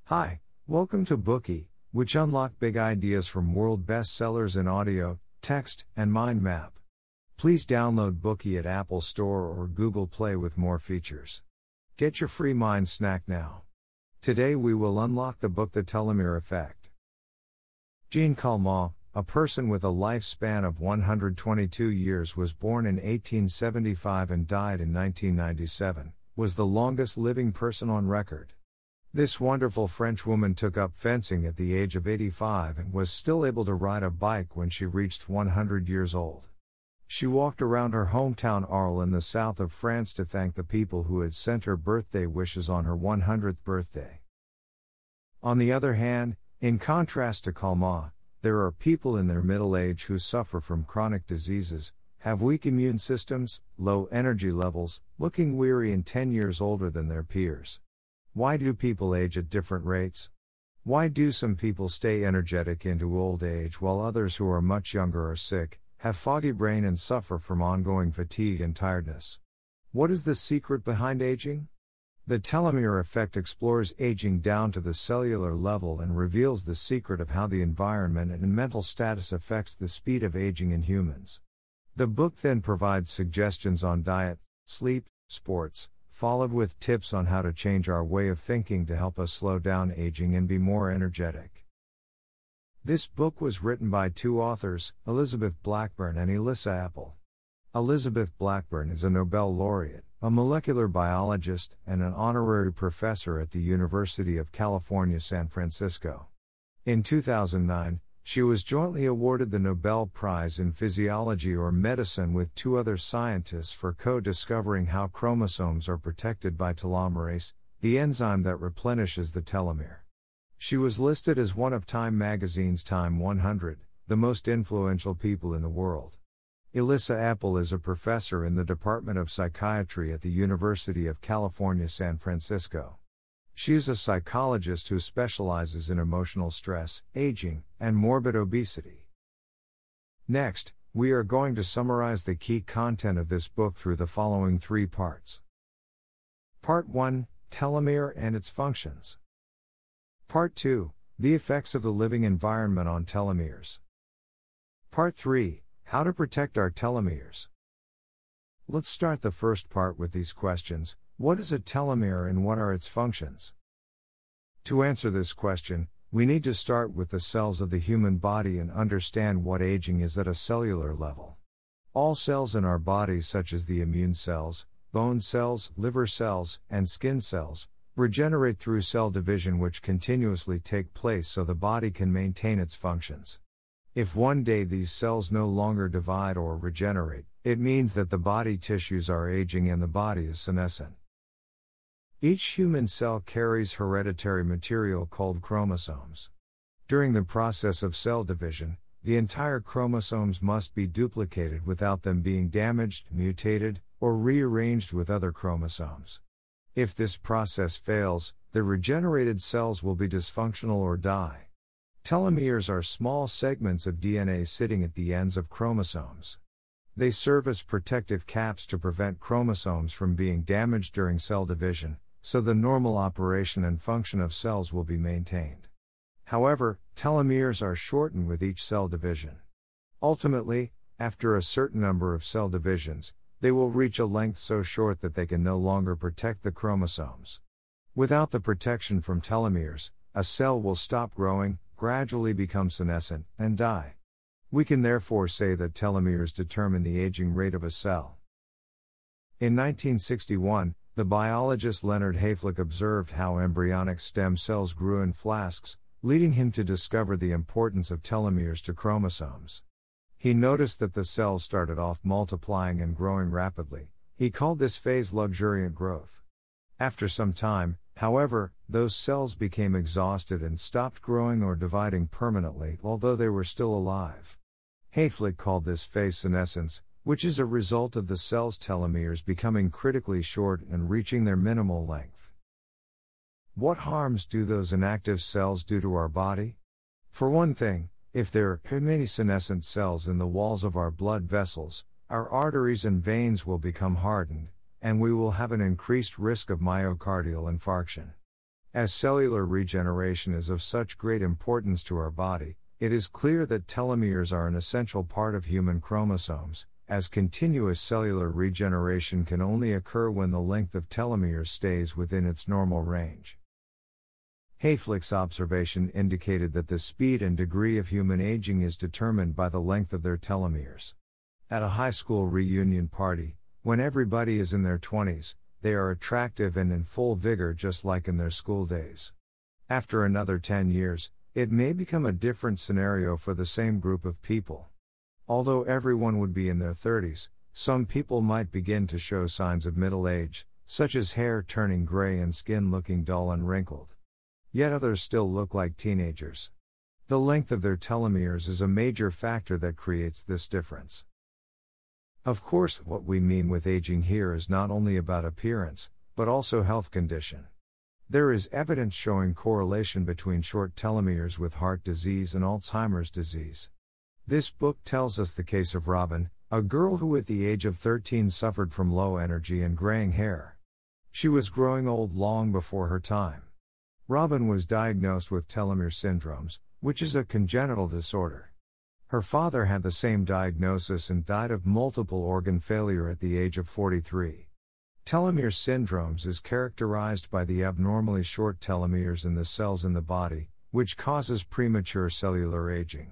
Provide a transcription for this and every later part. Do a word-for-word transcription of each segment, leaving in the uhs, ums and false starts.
Hi, welcome to Bookey, which unlock big ideas from world bestsellers in audio, text, and mind map. Please download Bookey at Apple Store or Google Play with more features. Get your free mind snack now. Today we will unlock the book The Telomere Effect. Jean Calment, a person with a lifespan of one hundred twenty-two years, was born in eighteen seventy-five and died in nineteen ninety-seven, was the longest living person on record. This wonderful French woman took up fencing at the age of eighty-five and was still able to ride a bike when she reached one hundred years old. She walked around her hometown Arles in the south of France to thank the people who had sent her birthday wishes on her one hundredth birthday. On the other hand, in contrast to Calment, there are people in their middle age who suffer from chronic diseases, have weak immune systems, low energy levels, looking weary and ten years older than their peers. Why do people age at different rates? Why do some people stay energetic into old age while others who are much younger are sick, have foggy brain and suffer from ongoing fatigue and tiredness? What is the secret behind aging? The telomere effect explores aging down to the cellular level and reveals the secret of how the environment and mental status affects the speed of aging in humans. The book then provides suggestions on diet, sleep, sports, followed with tips on how to change our way of thinking to help us slow down aging and be more energetic. This book was written by two authors, Elizabeth Blackburn and Elissa Epel. Elizabeth Blackburn is a Nobel laureate, a molecular biologist, and an honorary professor at the University of California, San Francisco. In two thousand nine, she was jointly awarded the Nobel Prize in Physiology or Medicine with two other scientists for co-discovering how chromosomes are protected by telomerase, the enzyme that replenishes the telomere. She was listed as one of Time magazine's Time one hundred, the most influential people in the world. Elissa Epel is a professor in the Department of Psychiatry at the University of California, San Francisco. She is a psychologist who specializes in emotional stress, aging, and morbid obesity. Next, we are going to summarize the key content of this book through the following three parts. Part one, Telomere and its functions. Part two, the effects of the living environment on telomeres. Part three, how to protect our telomeres. Let's start the first part with these questions. What is a telomere and what are its functions? To answer this question, we need to start with the cells of the human body and understand what aging is at a cellular level. All cells in our bodies, such as the immune cells, bone cells, liver cells, and skin cells, regenerate through cell division, which continuously take place so the body can maintain its functions. If one day these cells no longer divide or regenerate, it means that the body tissues are aging and the body is senescent. Each human cell carries hereditary material called chromosomes. During the process of cell division, the entire chromosomes must be duplicated without them being damaged, mutated, or rearranged with other chromosomes. If this process fails, the regenerated cells will be dysfunctional or die. Telomeres are small segments of D N A sitting at the ends of chromosomes. They serve as protective caps to prevent chromosomes from being damaged during cell division, so the normal operation and function of cells will be maintained. However, telomeres are shortened with each cell division. Ultimately, after a certain number of cell divisions, they will reach a length so short that they can no longer protect the chromosomes. Without the protection from telomeres, a cell will stop growing, gradually become senescent, and die. We can therefore say that telomeres determine the aging rate of a cell. In nineteen sixty-one, the biologist Leonard Hayflick observed how embryonic stem cells grew in flasks, leading him to discover the importance of telomeres to chromosomes. He noticed that the cells started off multiplying and growing rapidly. He called this phase luxuriant growth. After some time, however, those cells became exhausted and stopped growing or dividing permanently, although they were still alive. Hayflick called this phase senescence, which is a result of the cell's telomeres becoming critically short and reaching their minimal length. What harms do those inactive cells do to our body? For one thing, if there are too many senescent cells in the walls of our blood vessels, our arteries and veins will become hardened, and we will have an increased risk of myocardial infarction. As cellular regeneration is of such great importance to our body, it is clear that telomeres are an essential part of human chromosomes, as continuous cellular regeneration can only occur when the length of telomeres stays within its normal range. Hayflick's observation indicated that the speed and degree of human aging is determined by the length of their telomeres. At a high school reunion party, when everybody is in their twenties, they are attractive and in full vigor just like in their school days. After another ten years, it may become a different scenario for the same group of people. Although everyone would be in their thirties, some people might begin to show signs of middle age, such as hair turning gray and skin looking dull and wrinkled. Yet others still look like teenagers. The length of their telomeres is a major factor that creates this difference. Of course, what we mean with aging here is not only about appearance, but also health condition. There is evidence showing correlation between short telomeres with heart disease and Alzheimer's disease. This book tells us the case of Robin, a girl who at the age of thirteen suffered from low energy and graying hair. She was growing old long before her time. Robin was diagnosed with telomere syndromes, which is a congenital disorder. Her father had the same diagnosis and died of multiple organ failure at the age of forty-three. Telomere syndromes is characterized by the abnormally short telomeres in the cells in the body, which causes premature cellular aging.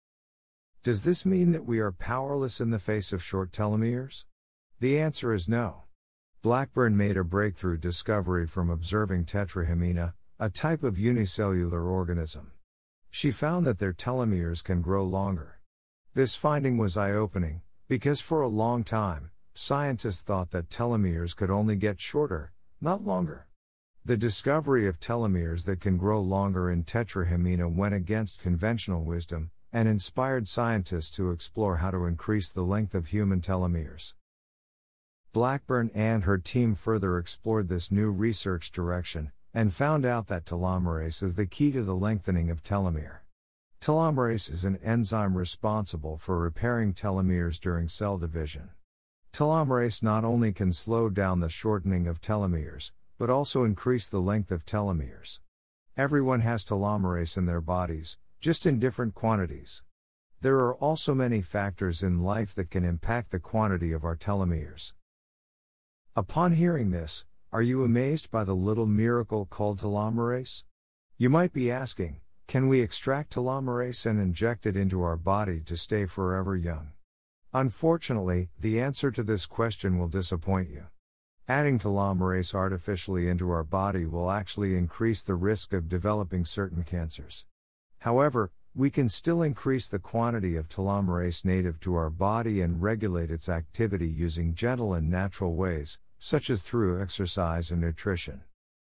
Does this mean that we are powerless in the face of short telomeres? The answer is no. Blackburn made a breakthrough discovery from observing Tetrahymena, a type of unicellular organism. She found that their telomeres can grow longer. This finding was eye-opening, because for a long time, scientists thought that telomeres could only get shorter, not longer. The discovery of telomeres that can grow longer in Tetrahymena went against conventional wisdom, and inspired scientists to explore how to increase the length of human telomeres. Blackburn and her team further explored this new research direction, and found out that telomerase is the key to the lengthening of telomere. Telomerase is an enzyme responsible for repairing telomeres during cell division. Telomerase not only can slow down the shortening of telomeres, but also increase the length of telomeres. Everyone has telomerase in their bodies, just in different quantities. There are also many factors in life that can impact the quantity of our telomeres. Upon hearing this, are you amazed by the little miracle called telomerase? You might be asking, can we extract telomerase and inject it into our body to stay forever young? Unfortunately, the answer to this question will disappoint you. Adding telomerase artificially into our body will actually increase the risk of developing certain cancers. However, we can still increase the quantity of telomerase native to our body and regulate its activity using gentle and natural ways, such as through exercise and nutrition.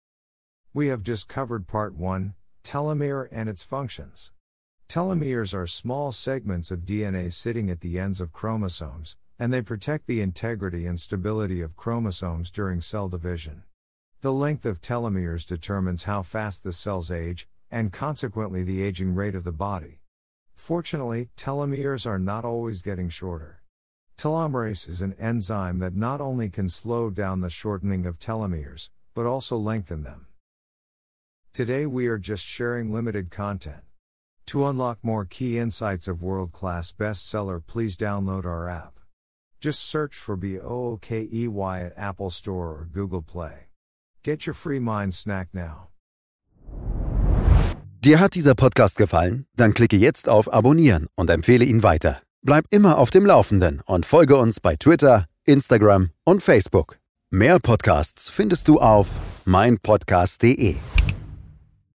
We have just covered part one, telomere and its functions. Telomeres are small segments of D N A sitting at the ends of chromosomes, and they protect the integrity and stability of chromosomes during cell division. The length of telomeres determines how fast the cells age, and consequently the aging rate of the body. Fortunately, telomeres are not always getting shorter. Telomerase is an enzyme that not only can slow down the shortening of telomeres, but also lengthen them. Today we are just sharing limited content. To unlock more key insights of world-class bestseller, please download our app. Just search for Bookey at Apple Store or Google Play. Get your free mind snack now. Dir hat dieser Podcast gefallen? Dann klicke jetzt auf Abonnieren und empfehle ihn weiter. Bleib immer auf dem Laufenden und folge uns bei Twitter, Instagram und Facebook. Mehr Podcasts findest du auf meinpodcast punkt de.